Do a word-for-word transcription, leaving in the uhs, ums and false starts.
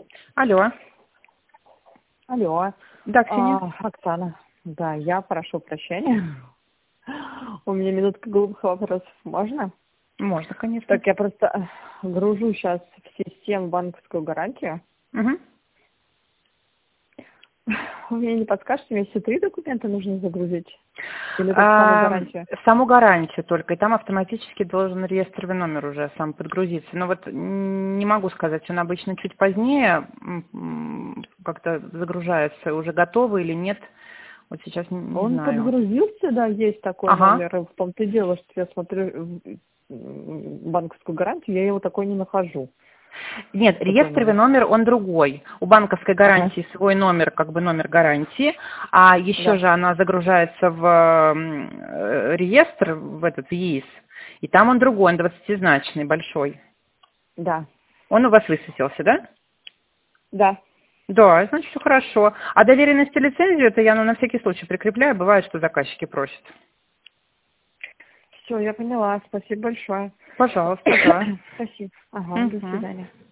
Алло. Алло. Да, Ксения. А, Оксана. Да, я прошу прощения. У меня минутка глупых вопросов. Можно? Можно, конечно. Так, я просто гружу сейчас в систему банковскую гарантию. Угу. Вы мне не подскажете, мне все три документа нужно загрузить? Или только саму А, гарантию? саму гарантию только, и там автоматически должен реестровый номер уже сам подгрузиться. Но вот не могу сказать, он обычно чуть позднее м, как-то загружается, уже готовый или нет. Вот сейчас не, не Он знаю. подгрузился, да, есть такой Ага. номер. В том-то и дело, что я смотрю м, банковскую гарантию, я его такой не нахожу. Нет, Такой реестровый номер. номер, он другой. У банковской Ага, гарантии свой номер, как бы номер гарантии, а еще да, же она загружается в м, э, реестр, в этот ЕИС, и там он другой, он двадцатизначный, большой. да, Он у вас высветился, да? да. Да, значит, все хорошо. А доверенность и лицензию, это я ну, на всякий случай прикрепляю, бывает, что заказчики просят. Все, я поняла. Спасибо большое. Пожалуйста, да. Спасибо. Ага, до Мгм. свидания.